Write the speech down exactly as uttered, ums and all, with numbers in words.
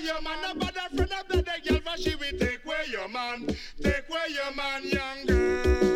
your man, a bad friend, a blood, a girl, for she will take away your man, take away your man, young girl.